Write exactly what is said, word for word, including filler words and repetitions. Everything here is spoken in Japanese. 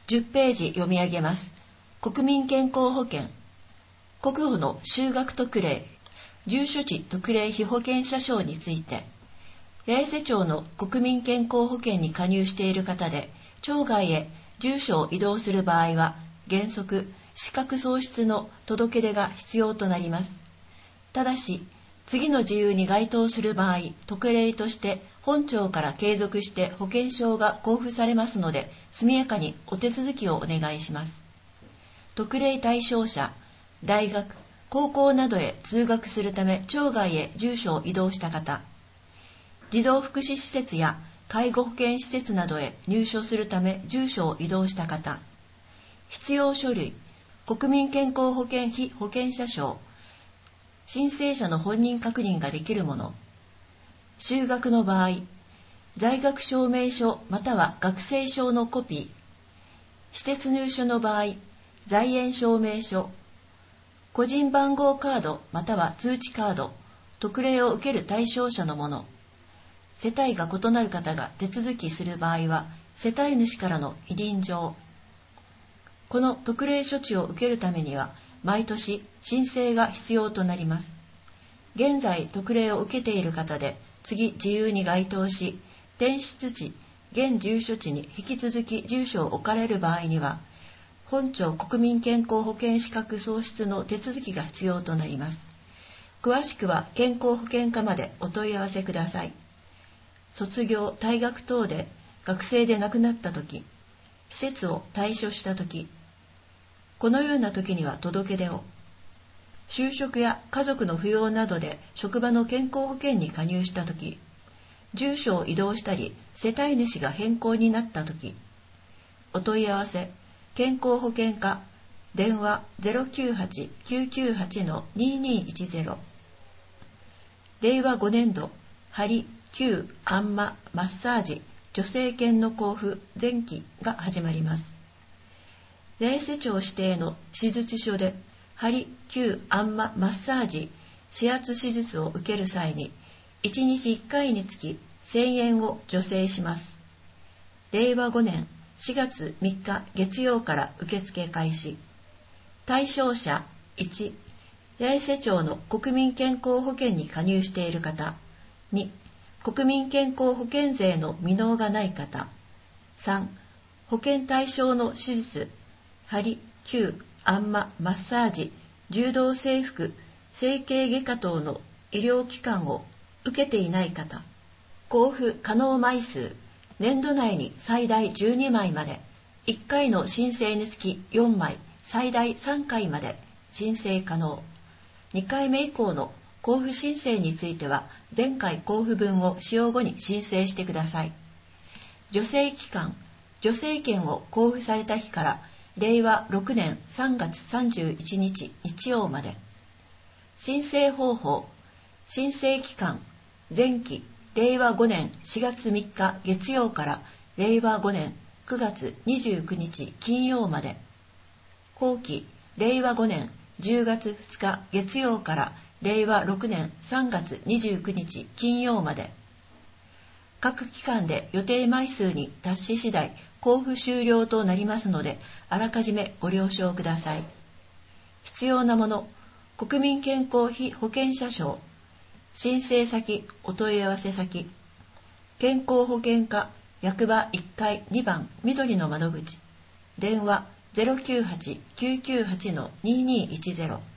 じゅっページ読み上げます。国民健康保険、国保の就学特例、住所地特例被保険者証について、八重瀬町の国民健康保険に加入している方で、町外へ住所を移動する場合は、原則、資格喪失の届け出が必要となります。ただし、次の事由に該当する場合、特例として本庁から継続して保険証が交付されますので、速やかにお手続きをお願いします。特例対象者、大学、高校などへ通学するため町外へ住所を移動した方、児童福祉施設や介護保険施設などへ入所するため住所を移動した方、必要書類、国民健康保険被保険者証、申請者の本人確認ができるもの、就学の場合、在学証明書または学生証のコピー、施設入所の場合、在園証明書、個人番号カードまたは通知カード、特例を受ける対象者のもの、世帯が異なる方が手続きする場合は、世帯主からの委任状。この特例処置を受けるためには、毎年申請が必要となります。現在特例を受けている方で、次事由に該当し、転出地、現住所地に引き続き住所を置かれる場合には、本庁国民健康保険資格喪失の手続きが必要となります。詳しくは健康保険課までお問い合わせください。卒業、退学等で学生で亡くなったとき、施設を退所したとき、このようなときには届け出を、就職や家族の扶養などで職場の健康保険に加入したとき、住所を移動したり世帯主が変更になったとき、お問い合わせ、健康保険課、電話 ゼロきゅうはち きゅうきゅうはち のににいちゼロ、令和ごねん度、針、灸、あんま、マッサージ、助成金の交付前期が始まります。八重瀬町指定の手術所で針、灸、あんま、マッサージ、指圧手術を受ける際にいちにちいっかいにつきせんえんを助成します。令和ごねんしがつみっか月曜から受付開始。対象者いち、八重瀬町の国民健康保険に加入している方、に、国民健康保険税の未納がない方、さん、保険対象の手術、針、灸、あんま、マッサージ、柔道整復、整形外科等の医療機関を受けていない方、交付可能枚数、年度内に最大じゅうにまいまで、いっかいの申請につきよんまい、最大さんかいまで申請可能。にかいめ以降の交付申請については、前回交付分を使用後に申請してください。助成期間、助成券を交付された日から令和ろくねんさんがつさんじゅういちにち日曜まで。申請方法、申請期間、前期令和ごねんしがつみっか月曜から令和ごねんくがつにじゅうくにち金曜まで。後期令和ごねんじゅうがつふつか月曜から令和ろくねんさんがつにじゅうくにち金曜まで。各期間で予定枚数に達し次第交付終了となりますので、あらかじめご了承ください。必要なもの、国民健康被保険者証、申請先、お問い合わせ先、健康保険課役場いっかいにばん緑の窓口、電話 ゼロきゅうはち きゅうきゅうはち のににいちゼロ